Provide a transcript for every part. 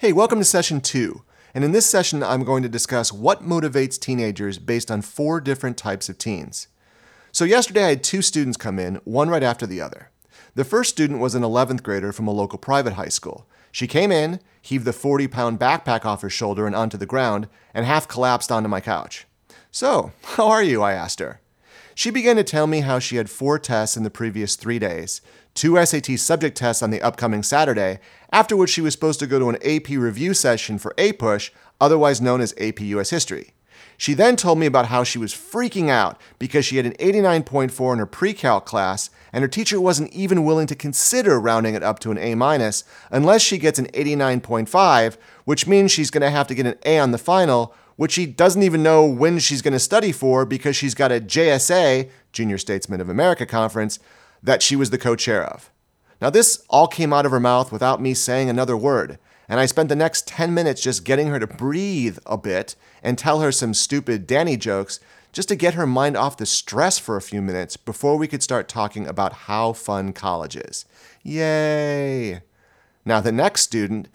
Hey, welcome to session 2. And in this session, I'm going to discuss what motivates teenagers based on 4 different types of teens. So yesterday I had 2 students come in, one right after the other. The first student was an 11th grader from a local private high school. She came in, heaved the 40-pound backpack off her shoulder and onto the ground, and half collapsed onto my couch. "So, how are you?" I asked her. She began to tell me how she had 4 tests in the previous 3 days, 2 SAT subject tests on the upcoming Saturday, after which she was supposed to go to an AP review session for APUSH, otherwise known as AP US History. She then told me about how she was freaking out because she had an 89.4 in her pre-calc class, and her teacher wasn't even willing to consider rounding it up to an A- unless she gets an 89.5, which means she's going to have to get an A on the final, which she doesn't even know when she's going to study for because she's got a JSA, Junior Statesmen of America Conference, that she was the co-chair of. Now this all came out of her mouth without me saying another word, and I spent the next 10 minutes just getting her to breathe a bit and tell her some stupid Danny jokes just to get her mind off the stress for a few minutes before we could start talking about how fun college is. Yay! Now the next student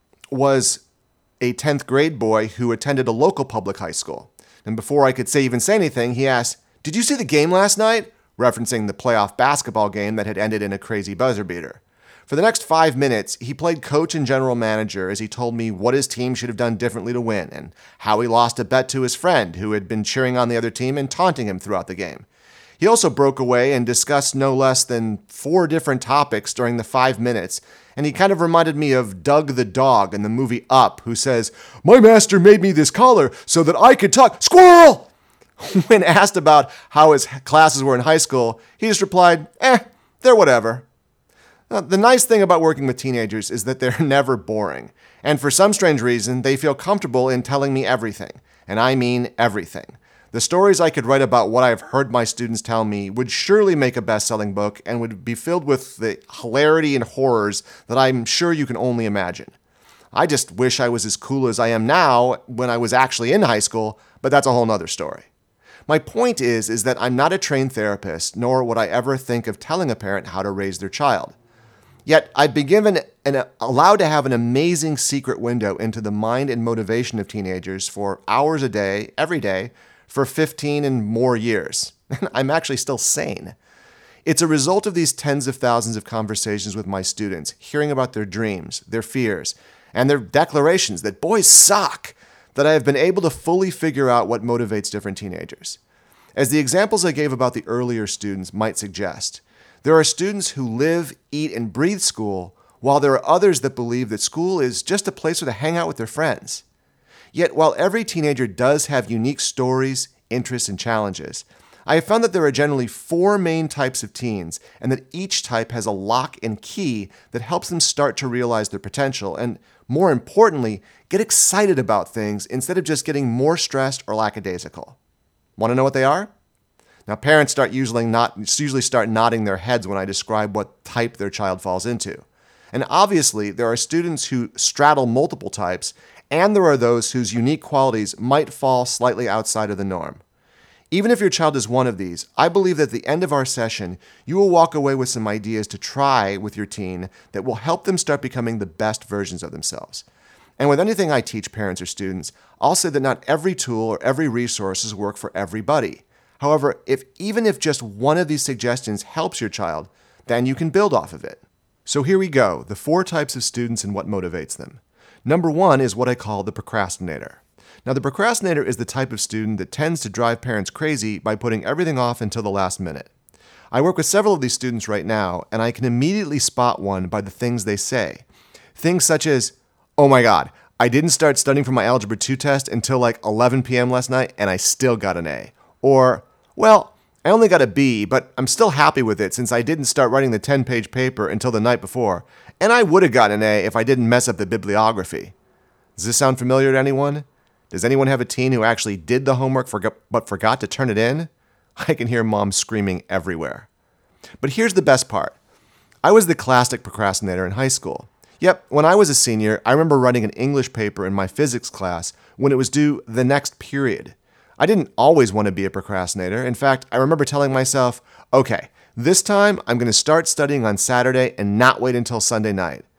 was a 10th grade boy who attended a local public high school. And before I could even say anything, he asked, "Did you see the game last night?" referencing the playoff basketball game that had ended in a crazy buzzer beater. For the next 5 minutes, he played coach and general manager as he told me what his team should have done differently to win and how he lost a bet to his friend who had been cheering on the other team and taunting him throughout the game. He also broke away and discussed no less than 4 different topics during the 5 minutes, and he kind of reminded me of Doug the dog in the movie Up, who says, "My master made me this collar so that I could talk squirrel!" When asked about how his classes were in high school, he just replied, they're whatever. Now, the nice thing about working with teenagers is that they're never boring, and for some strange reason, they feel comfortable in telling me everything, and I mean everything. The stories I could write about what I've heard my students tell me would surely make a best-selling book and would be filled with the hilarity and horrors that I'm sure you can only imagine. I just wish I was as cool as I am now when I was actually in high school, but that's a whole nother story. My point is that I'm not a trained therapist, nor would I ever think of telling a parent how to raise their child. Yet I've been given and allowed to have an amazing secret window into the mind and motivation of teenagers for hours a day, every day, for 15 and more years. I'm actually still sane. It's a result of these tens of thousands of conversations with my students, hearing about their dreams, their fears, and their declarations that boys suck, that I have been able to fully figure out what motivates different teenagers. As the examples I gave about the earlier students might suggest, there are students who live, eat, and breathe school, while there are others that believe that school is just a place where to hang out with their friends. Yet while every teenager does have unique stories, interests, and challenges, I have found that there are generally 4 main types of teens, and that each type has a lock and key that helps them start to realize their potential and, more importantly, get excited about things instead of just getting more stressed or lackadaisical. Want to know what they are? Now, parents usually start nodding their heads when I describe what type their child falls into. And obviously, there are students who straddle multiple types, and there are those whose unique qualities might fall slightly outside of the norm. Even if your child is one of these, I believe that at the end of our session, you will walk away with some ideas to try with your teen that will help them start becoming the best versions of themselves. And with anything I teach parents or students, I'll say that not every tool or every resource work for everybody. However, even if just one of these suggestions helps your child, then you can build off of it. So here we go, the 4 types of students and what motivates them. Number 1 is what I call the procrastinator. Now, the procrastinator is the type of student that tends to drive parents crazy by putting everything off until the last minute. I work with several of these students right now, and I can immediately spot one by the things they say. Things such as, "Oh my God, I didn't start studying for my Algebra 2 test until like 11 p.m. last night, and I still got an A." Or, "Well, I only got a B, but I'm still happy with it since I didn't start writing the 10-page paper until the night before, and I would have gotten an A if I didn't mess up the bibliography." Does this sound familiar to anyone? Does anyone have a teen who actually did the homework but forgot to turn it in? I can hear moms screaming everywhere. But here's the best part. I was the classic procrastinator in high school. Yep, when I was a senior, I remember writing an English paper in my physics class when it was due the next period. I didn't always want to be a procrastinator. In fact, I remember telling myself, okay, this time I'm going to start studying on Saturday and not wait until Sunday night.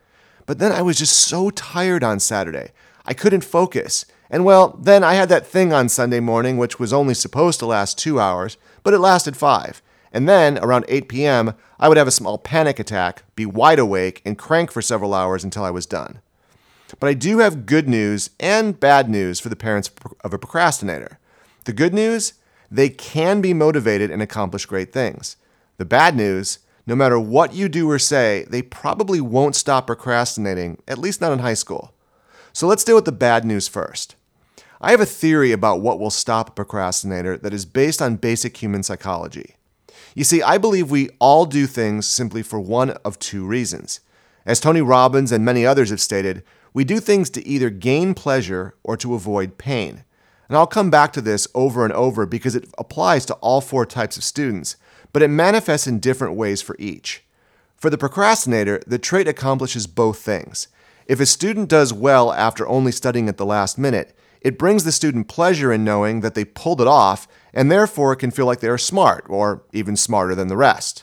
But then I was just so tired on Saturday. I couldn't focus. And well, then I had that thing on Sunday morning, which was only supposed to last 2 hours, but it lasted 5. And then, around 8 p.m., I would have a small panic attack, be wide awake, and crank for several hours until I was done. But I do have good news and bad news for the parents of a procrastinator. The good news? They can be motivated and accomplish great things. The bad news? No matter what you do or say, they probably won't stop procrastinating, at least not in high school. So let's deal with the bad news first. I have a theory about what will stop a procrastinator that is based on basic human psychology. You see, I believe we all do things simply for one of two reasons. As Tony Robbins and many others have stated, we do things to either gain pleasure or to avoid pain. And I'll come back to this over and over because it applies to all 4 types of students, but it manifests in different ways for each. For the procrastinator, the trait accomplishes both things. If a student does well after only studying at the last minute, it brings the student pleasure in knowing that they pulled it off and therefore can feel like they are smart or even smarter than the rest.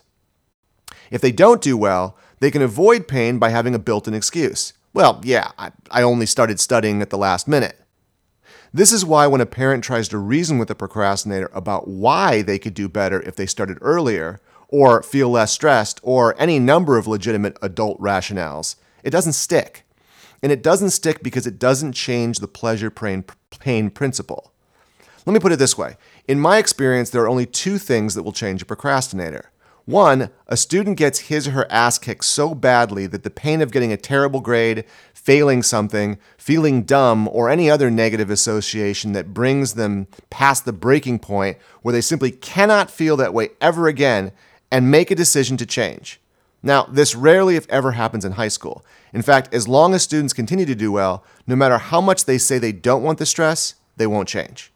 If they don't do well, they can avoid pain by having a built-in excuse. Well, yeah, I only started studying at the last minute. This is why when a parent tries to reason with a procrastinator about why they could do better if they started earlier, or feel less stressed, or any number of legitimate adult rationales, it doesn't stick. And it doesn't stick because it doesn't change the pleasure-pain principle. Let me put it this way. In my experience, there are only 2 things that will change a procrastinator. 1, a student gets his or her ass kicked so badly that the pain of getting a terrible grade, failing something, feeling dumb, or any other negative association that brings them past the breaking point where they simply cannot feel that way ever again and make a decision to change. Now, this rarely, if ever, happens in high school. In fact, as long as students continue to do well, no matter how much they say they don't want the stress, they won't change.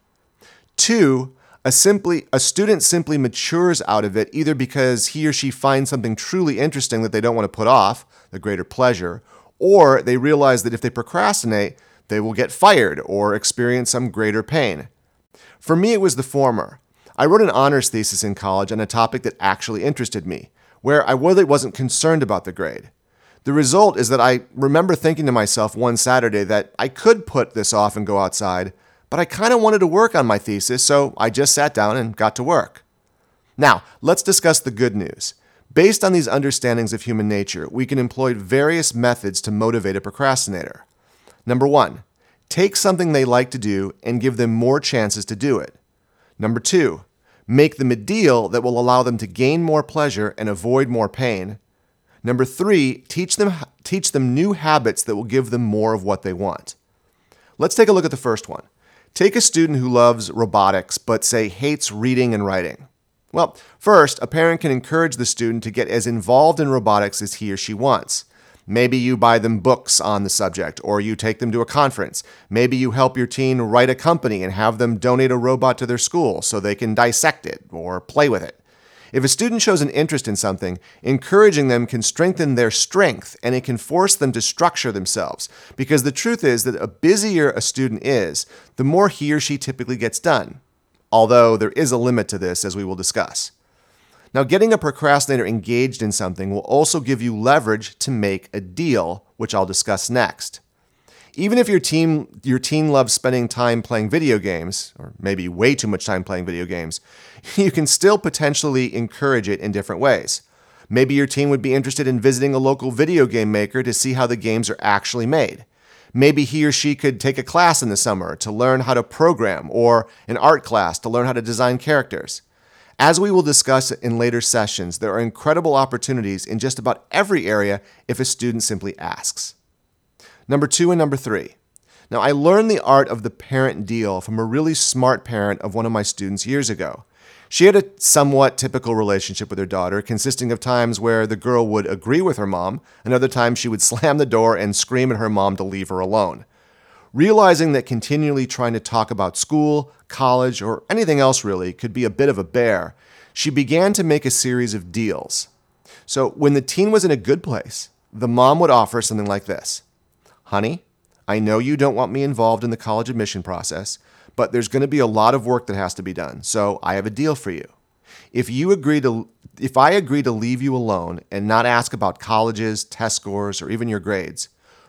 2, a student simply matures out of it either because he or she finds something truly interesting that they don't want to put off, the greater pleasure, or they realize that if they procrastinate, they will get fired or experience some greater pain. For me, it was the former. I wrote an honors thesis in college on a topic that actually interested me, where I really wasn't concerned about the grade. The result is that I remember thinking to myself one Saturday that I could put this off and go outside, but I kind of wanted to work on my thesis, so I just sat down and got to work. Now, let's discuss the good news. Based on these understandings of human nature, we can employ various methods to motivate a procrastinator. Number 1, take something they like to do and give them more chances to do it. Number 2, make them a deal that will allow them to gain more pleasure and avoid more pain. Number 3, teach them new habits that will give them more of what they want. Let's take a look at the first one. Take a student who loves robotics but, say, hates reading and writing. Well, first, a parent can encourage the student to get as involved in robotics as he or she wants. Maybe you buy them books on the subject, or you take them to a conference. Maybe you help your teen write a company and have them donate a robot to their school so they can dissect it or play with it. If a student shows an interest in something, encouraging them can strengthen their strength and it can force them to structure themselves. Because the truth is that the busier a student is, the more he or she typically gets done. Although there is a limit to this, as we will discuss. Now, getting a procrastinator engaged in something will also give you leverage to make a deal, which I'll discuss next. Even if your teen loves spending time playing video games, or maybe way too much time playing video games, you can still potentially encourage it in different ways. Maybe your teen would be interested in visiting a local video game maker to see how the games are actually made. Maybe he or she could take a class in the summer to learn how to program, or an art class to learn how to design characters. As we will discuss in later sessions, there are incredible opportunities in just about every area if a student simply asks. Number 2 and number 3. Now, I learned the art of the parent deal from a really smart parent of one of my students years ago. She had a somewhat typical relationship with her daughter, consisting of times where the girl would agree with her mom, and other times she would slam the door and scream at her mom to leave her alone. Realizing that continually trying to talk about school, college, or anything else really could be a bit of a bear, she began to make a series of deals. So when the teen was in a good place, the mom would offer something like this. Honey, I know you don't want me involved in the college admission process, but there's going to be a lot of work that has to be done, so I have a deal for you. If I agree to leave you alone and not ask about colleges, test scores, or even your grades,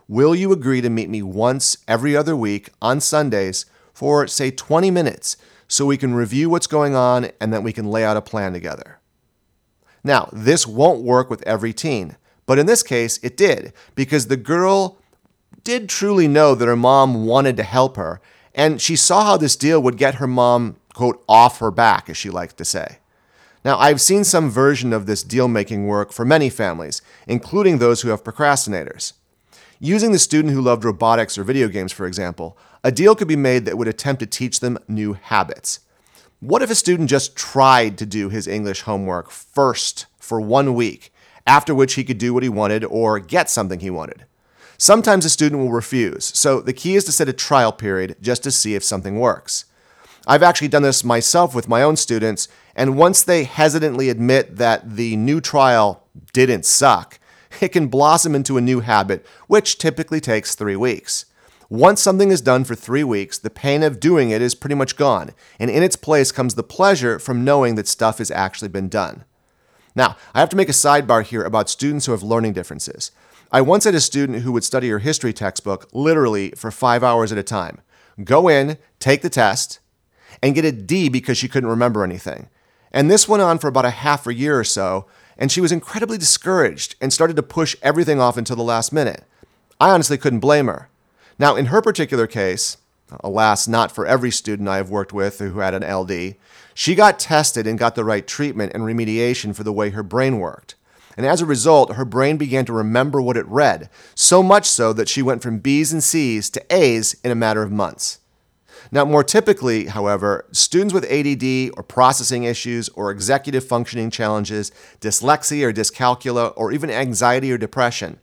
will you agree to meet me once every other week on Sundays for, say, 20 minutes so we can review what's going on and then we can lay out a plan together? Now, this won't work with every teen, but in this case, it did, because the girl did truly know that her mom wanted to help her, and she saw how this deal would get her mom, quote, off her back, as she likes to say. Now, I've seen some version of this deal-making work for many families, including those who have procrastinators. Using the student who loved robotics or video games, for example, a deal could be made that would attempt to teach them new habits. What if a student just tried to do his English homework first for 1 week, after which he could do what he wanted or get something he wanted? Sometimes a student will refuse, so the key is to set a trial period just to see if something works. I've actually done this myself with my own students, and once they hesitantly admit that the new trial didn't suck, it can blossom into a new habit, which typically takes 3 weeks. Once something is done for 3 weeks, the pain of doing it is pretty much gone, and in its place comes the pleasure from knowing that stuff has actually been done. Now, I have to make a sidebar here about students who have learning differences. I once had a student who would study her history textbook literally for 5 hours at a time. Go in, take the test, and get a D because she couldn't remember anything. And this went on for about a half a year or so, and she was incredibly discouraged and started to push everything off until the last minute. I honestly couldn't blame her. Now, in her particular case, alas, not for every student I have worked with who had an LD, she got tested and got the right treatment and remediation for the way her brain worked. And as a result, her brain began to remember what it read, so much so that she went from B's and C's to A's in a matter of months. Now, more typically, however, students with ADD or processing issues or executive functioning challenges, dyslexia or dyscalculia, or even anxiety or depression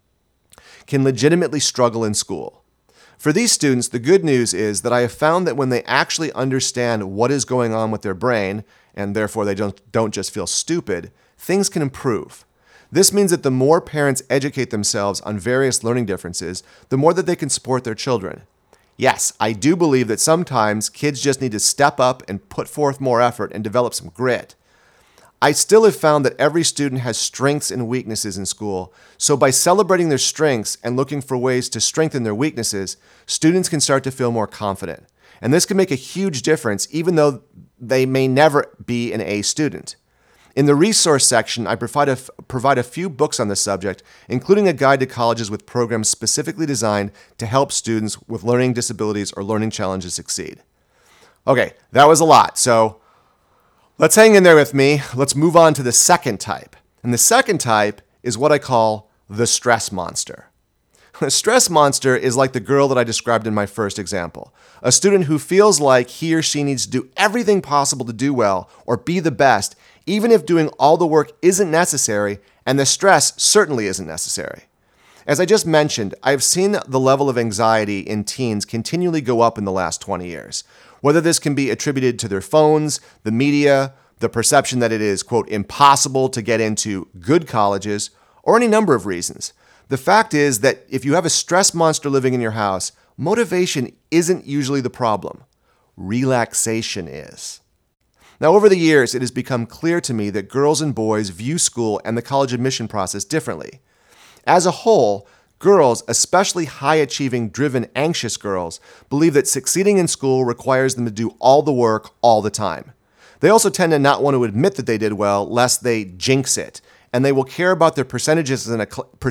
can legitimately struggle in school. For these students, the good news is that I have found that when they actually understand what is going on with their brain, and therefore they don't just feel stupid, things can improve. This means that the more parents educate themselves on various learning differences, the more that they can support their children. Yes, I do believe that sometimes kids just need to step up and put forth more effort and develop some grit. I still have found that every student has strengths and weaknesses in school, so by celebrating their strengths and looking for ways to strengthen their weaknesses, students can start to feel more confident. And this can make a huge difference even though they may never be an A student. In the resource section, I provide a few books on this subject, including a guide to colleges with programs specifically designed to help students with learning disabilities or learning challenges succeed. Okay, that was a lot, so let's hang in there with me. Let's move on to the second type. And the second type is what I call the stress monster. A stress monster is like the girl that I described in my first example, a student who feels like he or she needs to do everything possible to do well or be the best, even if doing all the work isn't necessary, and the stress certainly isn't necessary. As I just mentioned, I've seen the level of anxiety in teens continually go up in the last 20 years. Whether this can be attributed to their phones, the media, the perception that it is, quote, impossible to get into good colleges, or any number of reasons. The fact is that if you have a stress monster living in your house, motivation isn't usually the problem. Relaxation is. Now, over the years, it has become clear to me that girls and boys view school and the college admission process differently. As a whole, girls, especially high-achieving, driven, anxious girls, believe that succeeding in school requires them to do all the work all the time. They also tend to not want to admit that they did well, lest they jinx it, and they will care about their percentages in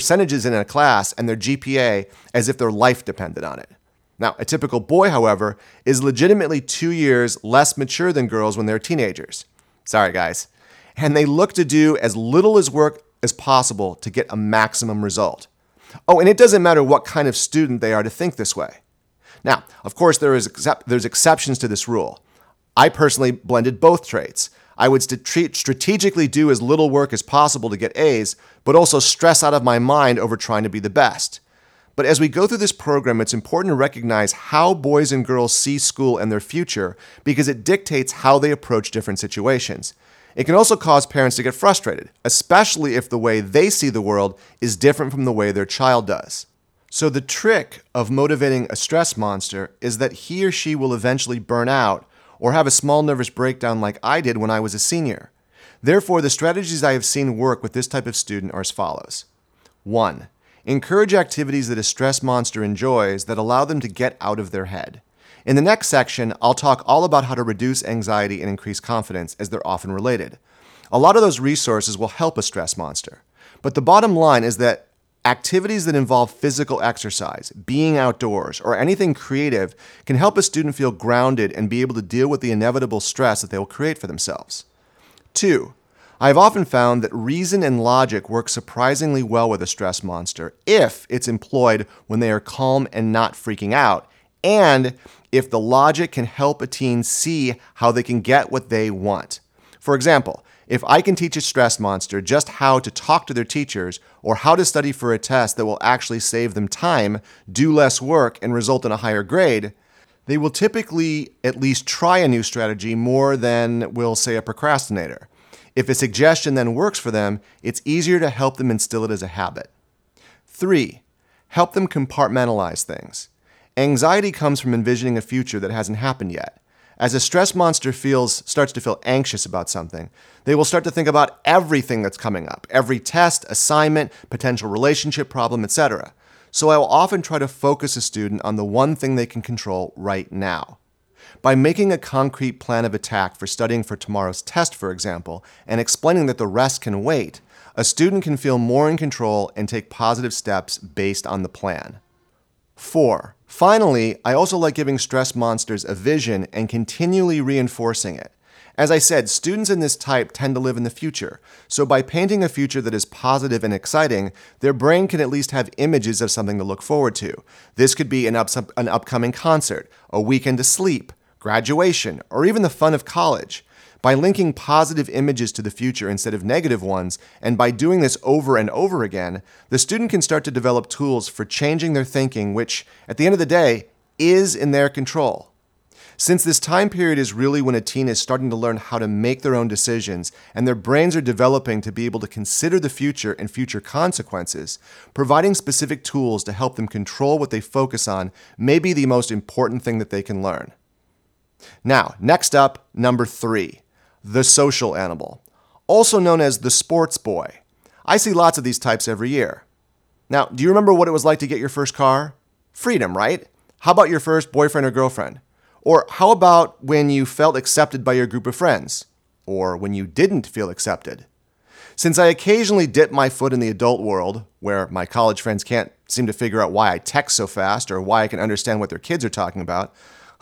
a class and their GPA as if their life depended on it. Now, a typical boy, however, is legitimately 2 years less mature than girls when they're teenagers. Sorry, guys. And they look to do as little as work as possible to get a maximum result. Oh, and it doesn't matter what kind of student they are to think this way. Now, of course, there's exceptions to this rule. I personally blended both traits. I would strategically do as little work as possible to get A's, but also stress out of my mind over trying to be the best. But as we go through this program, it's important to recognize how boys and girls see school and their future because it dictates how they approach different situations. It can also cause parents to get frustrated, especially if the way they see the world is different from the way their child does. So the trick of motivating a stress monster is that he or she will eventually burn out or have a small nervous breakdown like I did when I was a senior. Therefore, the strategies I have seen work with this type of student are as follows. 1. Encourage activities that a stress monster enjoys that allow them to get out of their head. In the next section, I'll talk all about how to reduce anxiety and increase confidence, as they're often related. A lot of those resources will help a stress monster. But the bottom line is that activities that involve physical exercise, being outdoors, or anything creative can help a student feel grounded and be able to deal with the inevitable stress that they will create for themselves. 2. I've often found that reason and logic work surprisingly well with a stress monster if it's employed when they are calm and not freaking out, and if the logic can help a teen see how they can get what they want. For example, if I can teach a stress monster just how to talk to their teachers or how to study for a test that will actually save them time, do less work, and result in a higher grade, they will typically at least try a new strategy more than will, say, a procrastinator. If a suggestion then works for them, it's easier to help them instill it as a habit. 3. Help them compartmentalize things. Anxiety comes from envisioning a future that hasn't happened yet. As a stress monster starts to feel anxious about something, they will start to think about everything that's coming up, every test, assignment, potential relationship problem, etc. So I will often try to focus a student on the one thing they can control right now. By making a concrete plan of attack for studying for tomorrow's test, for example, and explaining that the rest can wait, a student can feel more in control and take positive steps based on the plan. 4. Finally, I also like giving stress monsters a vision and continually reinforcing it. As I said, students in this type tend to live in the future, so by painting a future that is positive and exciting, their brain can at least have images of something to look forward to. This could be an upcoming concert, a weekend to sleep, graduation, or even the fun of college. By linking positive images to the future instead of negative ones, and by doing this over and over again, the student can start to develop tools for changing their thinking, which, at the end of the day, is in their control. Since this time period is really when a teen is starting to learn how to make their own decisions, and their brains are developing to be able to consider the future and future consequences, providing specific tools to help them control what they focus on may be the most important thing that they can learn. Now, next up, number 3. The social animal, also known as the sports boy. I see lots of these types every year. Now, do you remember what it was like to get your first car? Freedom, right? How about your first boyfriend or girlfriend? Or how about when you felt accepted by your group of friends? Or when you didn't feel accepted? Since I occasionally dip my foot in the adult world, where my college friends can't seem to figure out why I text so fast or why I can understand what their kids are talking about,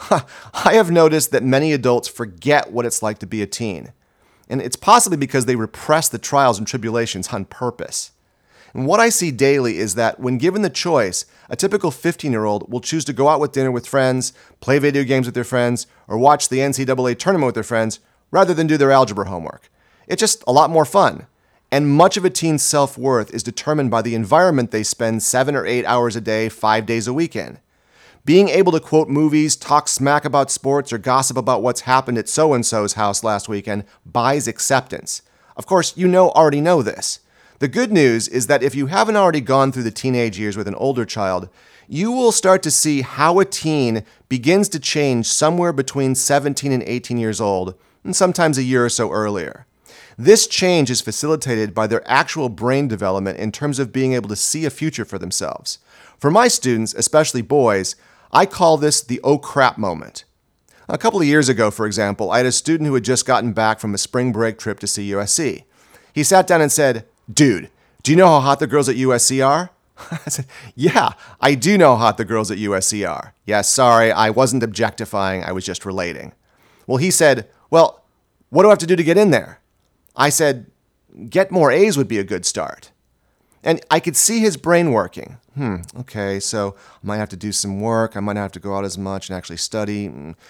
I have noticed that many adults forget what it's like to be a teen. And it's possibly because they repress the trials and tribulations on purpose. And what I see daily is that when given the choice, a typical 15-year-old will choose to go out with dinner with friends, play video games with their friends, or watch the NCAA tournament with their friends, rather than do their algebra homework. It's just a lot more fun. And much of a teen's self-worth is determined by the environment they spend 7 or 8 hours a day, 5 days a week in. Being able to quote movies, talk smack about sports, or gossip about what's happened at so-and-so's house last weekend buys acceptance. Of course, you already know this. The good news is that if you haven't already gone through the teenage years with an older child, you will start to see how a teen begins to change somewhere between 17 and 18 years old, and sometimes a year or so earlier. This change is facilitated by their actual brain development in terms of being able to see a future for themselves. For my students, especially boys, I call this the oh crap moment. A couple of years ago, for example, I had a student who had just gotten back from a spring break trip to see USC. He sat down and said, "Dude, do you know how hot the girls at USC are?" I said, "Yeah, I do know how hot the girls at USC are." "Yeah, sorry, I wasn't objectifying, I was just relating." Well, he said, "Well, what do I have to do to get in there?" I said, "Get more A's would be a good start." And I could see his brain working. Okay, so I might have to do some work. I might not have to go out as much and actually study.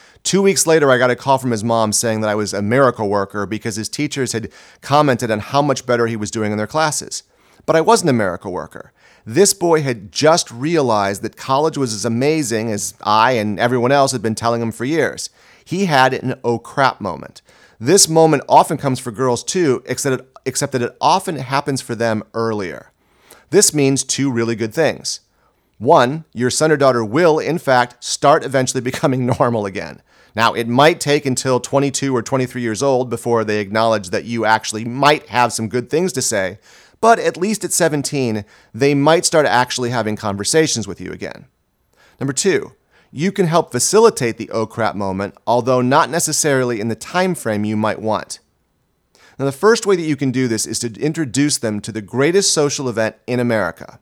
2 weeks later, I got a call from his mom saying that I was a miracle worker because his teachers had commented on how much better he was doing in their classes. But I wasn't a miracle worker. This boy had just realized that college was as amazing as I and everyone else had been telling him for years. He had an oh crap moment. This moment often comes for girls too, except that it often happens for them earlier. This means 2 really good things. 1, your son or daughter will, in fact, start eventually becoming normal again. Now, it might take until 22 or 23 years old before they acknowledge that you actually might have some good things to say, but at least at 17, they might start actually having conversations with you again. Number 2, you can help facilitate the oh crap moment, although not necessarily in the time frame you might want. Now, the first way that you can do this is to introduce them to the greatest social event in America,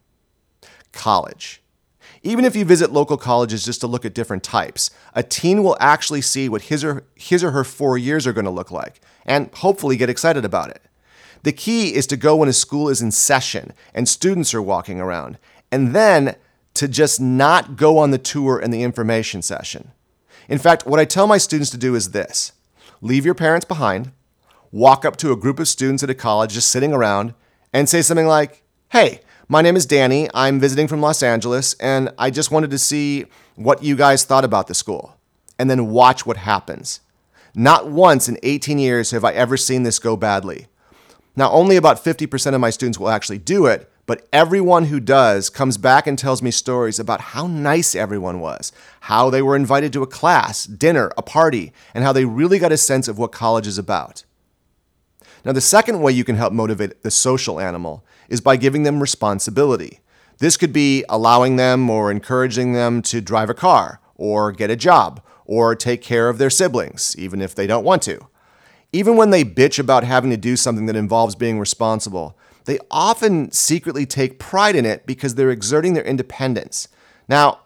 college. Even if you visit local colleges just to look at different types, a teen will actually see what his or her 4 years are going to look like, and hopefully get excited about it. The key is to go when a school is in session and students are walking around, and then to just not go on the tour and the information session. In fact, what I tell my students to do is this: leave your parents behind, walk up to a group of students at a college just sitting around, and say something like, "Hey, my name is Danny, I'm visiting from Los Angeles, and I just wanted to see what you guys thought about the school." And then watch what happens. Not once in 18 years have I ever seen this go badly. Now, only about 50% of my students will actually do it, but everyone who does comes back and tells me stories about how nice everyone was, how they were invited to a class, dinner, a party, and how they really got a sense of what college is about. Now, the second way you can help motivate the social animal is by giving them responsibility. This could be allowing them or encouraging them to drive a car, or get a job, or take care of their siblings, even if they don't want to. Even when they bitch about having to do something that involves being responsible, they often secretly take pride in it because they're exerting their independence. Now,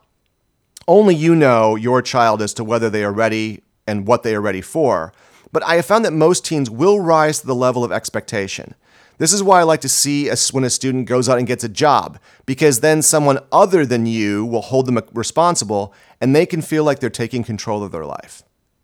only you know your child as to whether they are ready and what they are ready for, but I have found that most teens will rise to the level of expectation. This is why I like to see when a student goes out and gets a job, because then someone other than you will hold them responsible and they can feel like they're taking control of their life.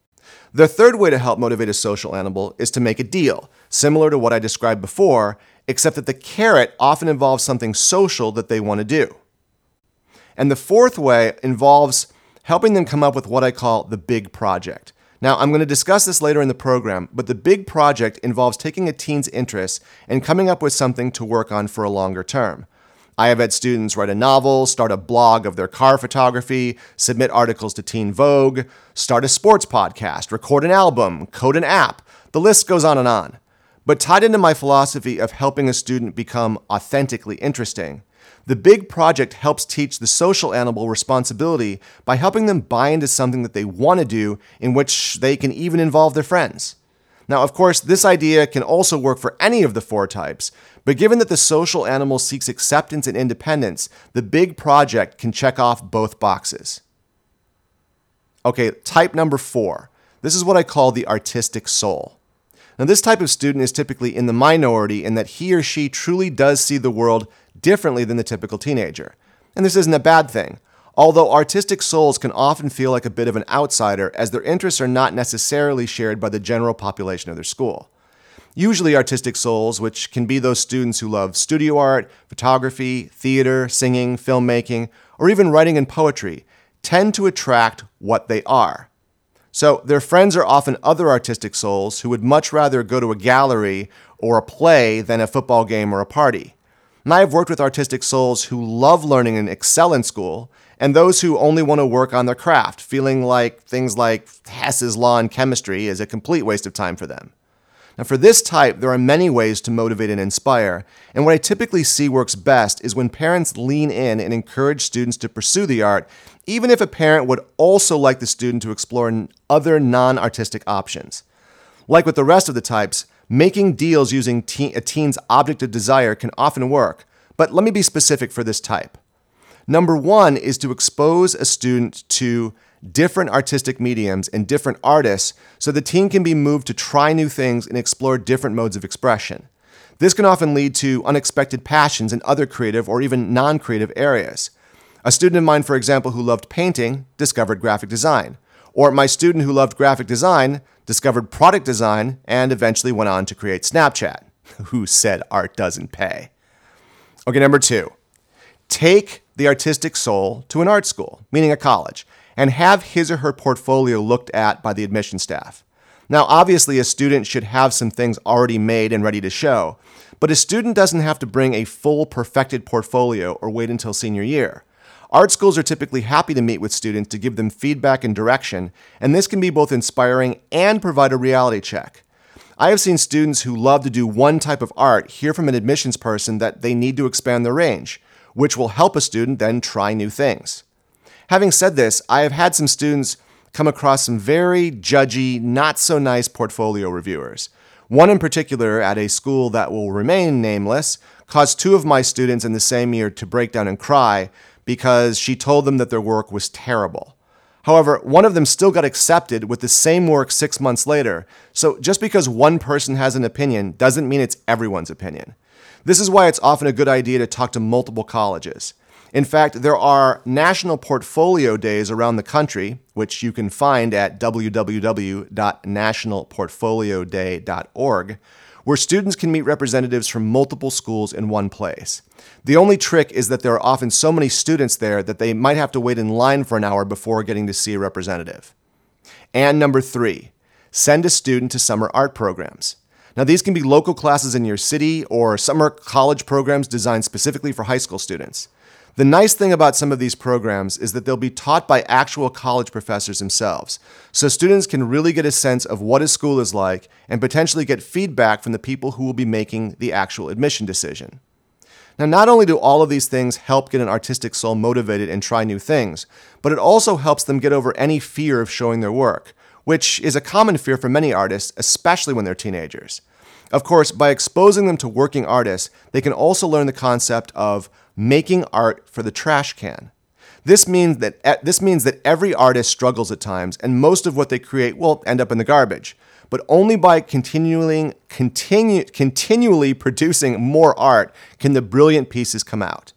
The third way to help motivate a social animal is to make a deal, similar to what I described before, except that the carrot often involves something social that they want to do. And the fourth way involves helping them come up with what I call the big project. Now, I'm going to discuss this later in the program, but the big project involves taking a teen's interests and coming up with something to work on for a longer term. I have had students write a novel, start a blog of their car photography, submit articles to Teen Vogue, start a sports podcast, record an album, code an app. The list goes on and on. But tied into my philosophy of helping a student become authentically interesting, the big project helps teach the social animal responsibility by helping them buy into something that they want to do, in which they can even involve their friends. Now, of course, this idea can also work for any of the 4 types, but given that the social animal seeks acceptance and independence, the big project can check off both boxes. Okay, type number 4. This is what I call the artistic soul. Now, this type of student is typically in the minority in that he or she truly does see the world differently than the typical teenager. And this isn't a bad thing, although artistic souls can often feel like a bit of an outsider as their interests are not necessarily shared by the general population of their school. Usually artistic souls, which can be those students who love studio art, photography, theater, singing, filmmaking, or even writing and poetry, tend to attract what they are. So their friends are often other artistic souls who would much rather go to a gallery or a play than a football game or a party. And I have worked with artistic souls who love learning and excel in school, and those who only want to work on their craft, feeling like things like Hess's law and chemistry is a complete waste of time for them. Now, for this type, there are many ways to motivate and inspire, and what I typically see works best is when parents lean in and encourage students to pursue the art, even if a parent would also like the student to explore other non-artistic options. Like with the rest of the types, making deals using a teen's object of desire can often work, but let me be specific for this type. Number 1 is to expose a student to different artistic mediums and different artists so the teen can be moved to try new things and explore different modes of expression. This can often lead to unexpected passions in other creative or even non-creative areas. A student of mine, for example, who loved painting, discovered graphic design. Or my student who loved graphic design discovered product design and eventually went on to create Snapchat. Who said art doesn't pay? Okay, number 2. Take the artistic soul to an art school, meaning a college, and have his or her portfolio looked at by the admission staff. Now, obviously, a student should have some things already made and ready to show, but a student doesn't have to bring a full perfected portfolio or wait until senior year. Art schools are typically happy to meet with students to give them feedback and direction, and this can be both inspiring and provide a reality check. I have seen students who love to do one type of art hear from an admissions person that they need to expand their range, which will help a student then try new things. Having said this, I have had some students come across some very judgy, not so nice portfolio reviewers. One in particular at a school that will remain nameless caused 2 of my students in the same year to break down and cry because she told them that their work was terrible. However, one of them still got accepted with the same work 6 months later, so just because one person has an opinion doesn't mean it's everyone's opinion. This is why it's often a good idea to talk to multiple colleges. In fact, there are national portfolio days around the country, which you can find at www.nationalportfolioday.org, where students can meet representatives from multiple schools in one place. The only trick is that there are often so many students there that they might have to wait in line for an hour before getting to see a representative. And number 3, send a student to summer art programs. Now, these can be local classes in your city or summer college programs designed specifically for high school students. The nice thing about some of these programs is that they'll be taught by actual college professors themselves, so students can really get a sense of what a school is like and potentially get feedback from the people who will be making the actual admission decision. Now, not only do all of these things help get an artistic soul motivated and try new things, but it also helps them get over any fear of showing their work, which is a common fear for many artists, especially when they're teenagers. Of course, by exposing them to working artists, they can also learn the concept of making art for the trash can. This means that every artist struggles at times, and most of what they create will end up in the garbage. But only by continually producing more art can the brilliant pieces come out.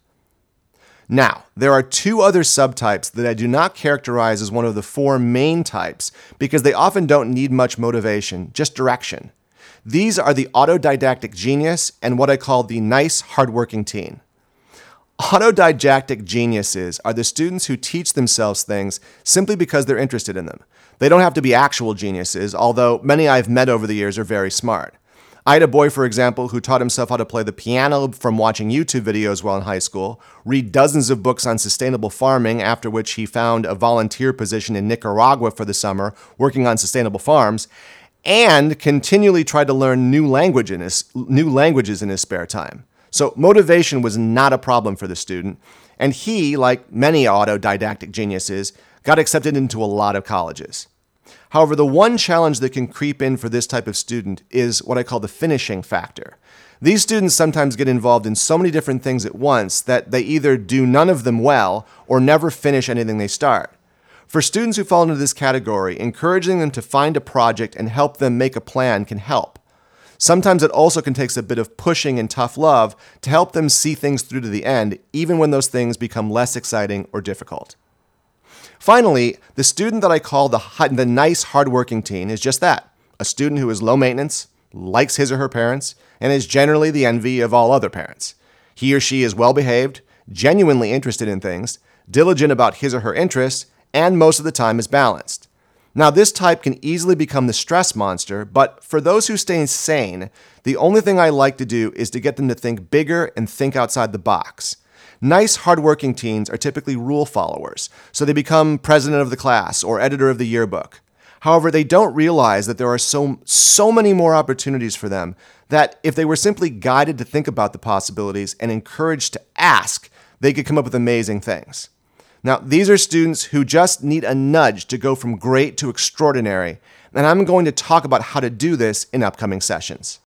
Now, there are 2 other subtypes that I do not characterize as one of the 4 main types because they often don't need much motivation, just direction. These are the autodidactic genius and what I call the nice, hardworking teen. Autodidactic geniuses are the students who teach themselves things simply because they're interested in them. They don't have to be actual geniuses, although many I've met over the years are very smart. I had a boy, for example, who taught himself how to play the piano from watching YouTube videos while in high school, read dozens of books on sustainable farming, after which he found a volunteer position in Nicaragua for the summer working on sustainable farms, and continually tried to learn new languages in his spare time. So motivation was not a problem for the student, and he, like many autodidactic geniuses, got accepted into a lot of colleges. However, the one challenge that can creep in for this type of student is what I call the finishing factor. These students sometimes get involved in so many different things at once that they either do none of them well or never finish anything they start. For students who fall into this category, encouraging them to find a project and help them make a plan can help. Sometimes it also can take a bit of pushing and tough love to help them see things through to the end, even when those things become less exciting or difficult. Finally, the student that I call the nice, hardworking teen is just that, a student who is low maintenance, likes his or her parents, and is generally the envy of all other parents. He or she is well-behaved, genuinely interested in things, diligent about his or her interests, and most of the time is balanced. Now, this type can easily become the stress monster, but for those who stay sane, the only thing I like to do is to get them to think bigger and think outside the box. Nice, hardworking teens are typically rule followers, so they become president of the class or editor of the yearbook. However, they don't realize that there are so many more opportunities for them that if they were simply guided to think about the possibilities and encouraged to ask, they could come up with amazing things. Now, these are students who just need a nudge to go from great to extraordinary, and I'm going to talk about how to do this in upcoming sessions.